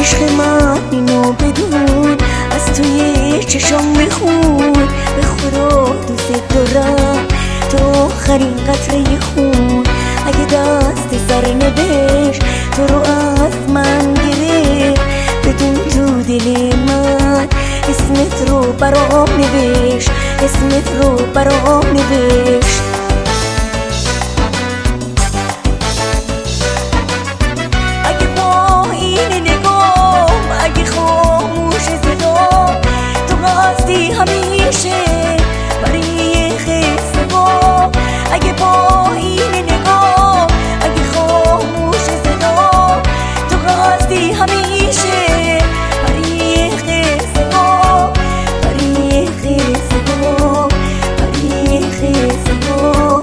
عشق من اینو بدون، از توی چشم میخون، به خدا دوست دارم تو آخرین قطره خون. اگه دست سر نوشت تو رو از من گرفت، بدون تو دل من اسمت رو برام نوشت، اسمت رو برام نوشت. اگه با این نگاه، اگه خاموش صدا، تو قصدی همیشه برای خسته با. اگه با این نگاه، اگه خاموش صدا، تو قصدی همیشه برای خسته با، برای خسته با، برای خسته با.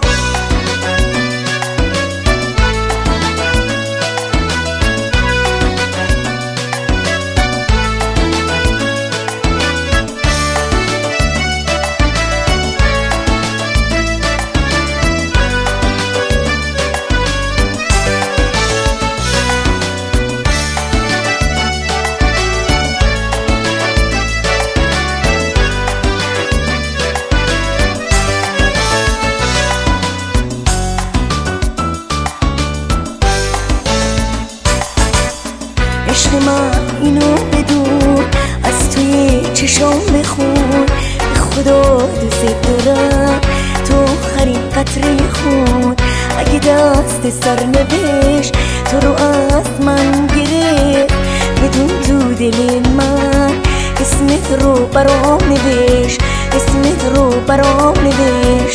عشق من اینو بدون، از توی چشم بخون، به خدا دوست دارم تو آخرین قطره خون. اگه دست سر نوشت تو رو از من گرفت، بدون تو دل من اسمت رو برام نوشت، اسمت رو برام نوشت.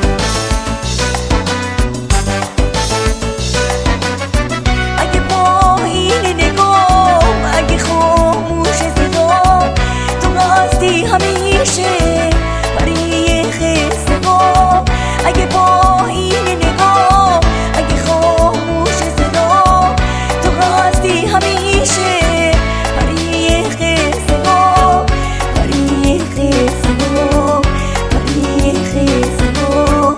همیشه برای خسته با. اگه با این نگاه، اگه خاموش صدا، تو قصدی همیشه برای خسته با، برای خسته با، برای خسته با.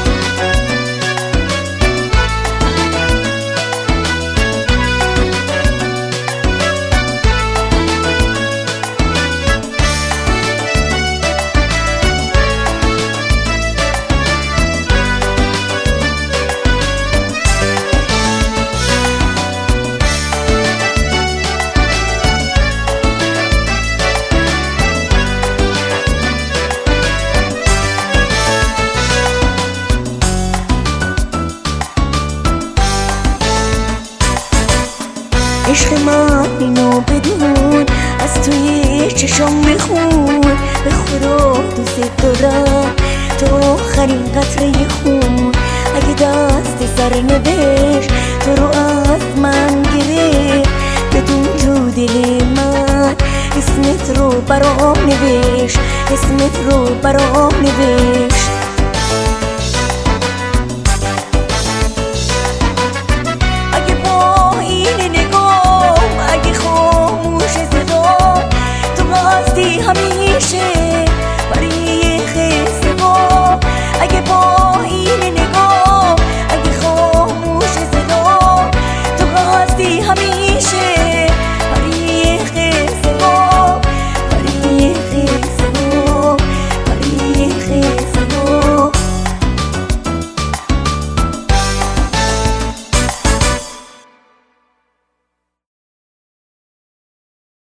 عشق من اینو بدون، از توی چشم بخون، به خدا دوست دارم تو آخرین قطره خون. اگه دست سر نوشت تو رو از من گرفت، بدون تو دل من اسمت رو برام نوشت، اسمت رو برام نوشت.